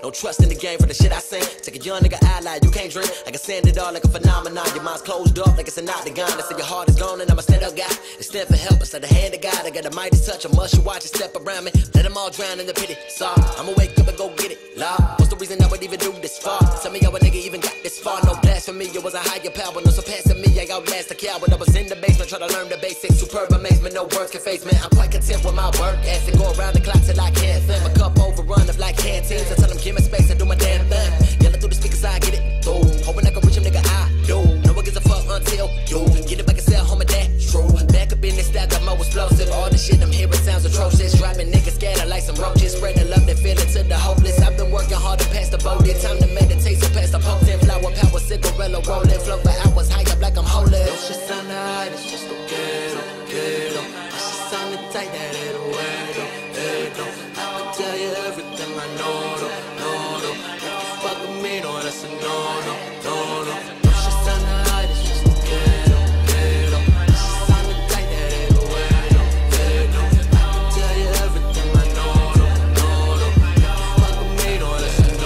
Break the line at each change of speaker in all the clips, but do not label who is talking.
No trust in the game for the shit I sing. Take a young nigga ally, you can't drink. I can send it all like a phenomenon. Your mind's closed up like it's an octagon. They say your heart is gone and I'm a stand-up guy. Instead for help, instead of hand of God, I got a mighty touch. I must you watch it step around me. Let them all drown in the pity. Sorry, I'ma wake up and go get it. Lord, what's the reason I would even do this far? Tell me how a nigga even got this far. No blasphemy, it was a higher power. No surpassing me, I outlast a coward. I was in the basement trying to learn the basics. Superb amazement, no words can face me. I'm quite content with my work ethic. Go around the clock till I can't think. My cup overrun of like canteens. I tell them give me space and do my damn thing. Yelling through the speakers, I get it. Through. Hoping I can reach him, nigga, I do. No one gives a fuck until you get it back and sell home and that true. Back up in this stack, I'm more explosive. All the shit I'm hearing sounds atrocious. Dropping niggas scattered like some roaches. Spread the love, they feel it to the hopeless. I've been working hard to pass the boat. It's time to meditate, so pass the potent. Flower power, cigarella rolling. Flow for hours, high up like I'm holding. Don't shit sound high, it's just okay, okay. It's just sounding tight, that ain't a way, I can tell you everything I know, no. If you fuck with me, no, that's a no. Don't shit sound high, it's just okay, it's just sounding tight, that ain't a way, I can tell you everything I know, no. If you fuck with me, no, that's a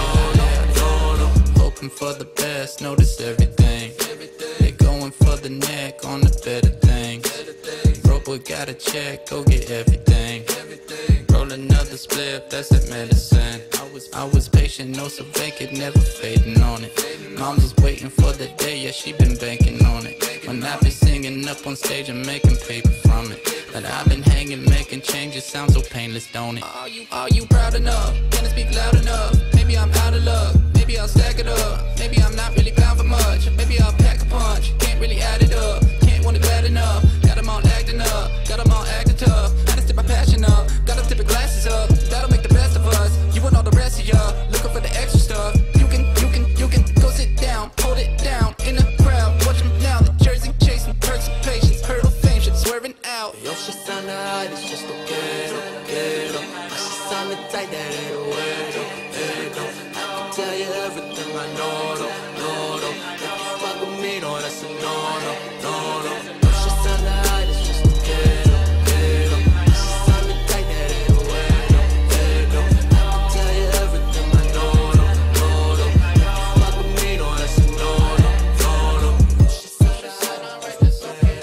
no.
Hoping for the best, notice everything. They going for the neck on the better things. Broke boy got a check, go get everything. Roll another spliff, that's that medicine. I was patient, no so vacant, never fading on it. Mom was waiting for the day, yeah, she been banking on it. When I've been singing up on stage and making paper from it. But I've been hanging, making changes, sounds so painless, don't it? Are you proud enough? Can I speak loud enough? Maybe I'm out of luck, maybe I'll stack it up. Maybe I'm not really bound for much, maybe I'll pack a punch. Can't really add it up, can't want it bad enough. Got them all acting up, got them all acting tough. Gotta step my passion up, gotta tip your glasses up. That'll make the best of us, you and all the rest of y'all. Looking for the extra stuff, you can go sit down, hold it down. In the crowd, watch them now, the jersey chasing, perks of patience. Hurdle fame, shit swerving out.
Yo, shit sound high, it's just okay, My shit sounding tight, that ain't a way, I can tell you everything I know, no. If you fuck with me, no, that's a no. Yo, shit sound high, it's just okay, My shit sounding tight, that ain't a way, I can tell you everything I know, no. If you fuck with me, no, that's a no. Yo, shit sound high, it's just okay,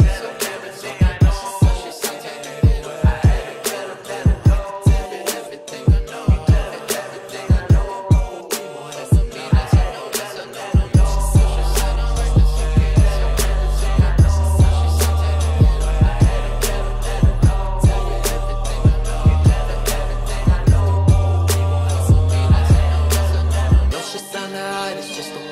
Yo, shit sound high, it's just okay.